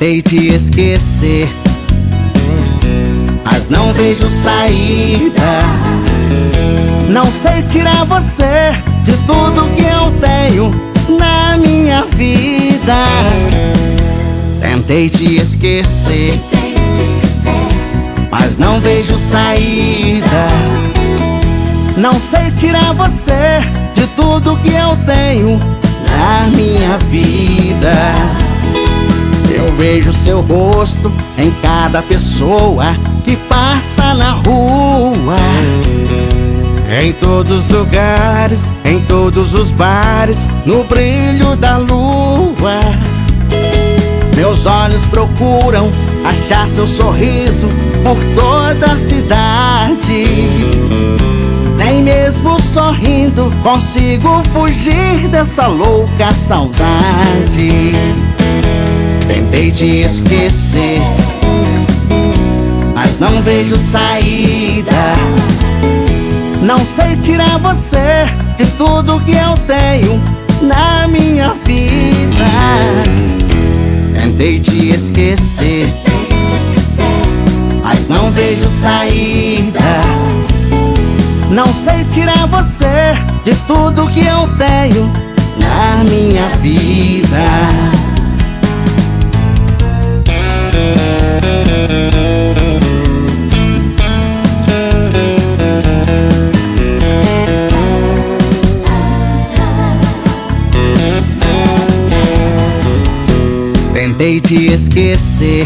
Tentei te esquecer, mas não vejo saída. Não sei tirar você de tudo que eu tenho na minha vida. Tentei te esquecer, mas não vejo saída. Não sei tirar você de tudo que eu tenho na minha vida. Eu vejo seu rosto em cada pessoa que passa na rua, em todos os lugares, em todos os bares, no brilho da lua. Meus olhos procuram achar seu sorriso por toda a cidade. Nem mesmo sorrindo consigo fugir dessa louca saudade. Tentei te esquecer, mas não vejo saída. Não sei tirar você de tudo que eu tenho na minha vida. Tentei te esquecer, mas não vejo saída. Não sei tirar você de tudo que eu tenho na minha vida. Tentei te esquecer,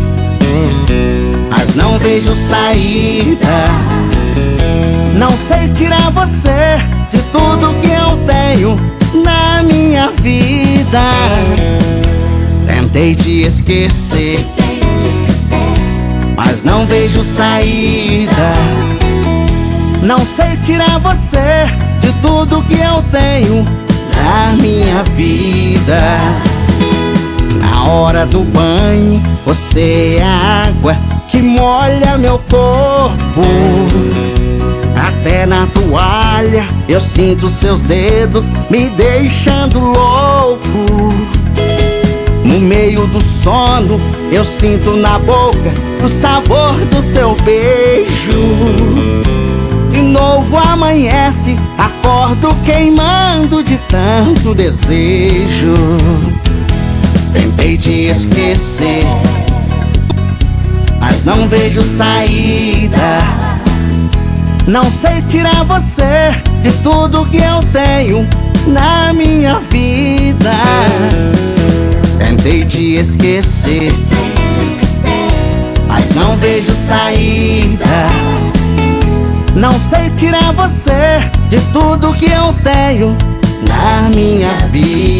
mas não vejo saída. Não sei tirar você de tudo que eu tenho na minha vida. Tentei te esquecer, mas não vejo saída. Não sei tirar você de tudo que eu tenho na minha vida. Na hora do banho, você é a água que molha meu corpo. Até na toalha eu sinto seus dedos me deixando louco. No meio do sono eu sinto na boca o sabor do seu beijo. De novo amanhece, acordo queimando de tanto desejo. Tentei te esquecer, mas não vejo saída. Não sei tirar você de tudo que eu tenho na minha vida. Tentei te esquecer, mas não vejo saída. Não sei tirar você de tudo que eu tenho na minha vida.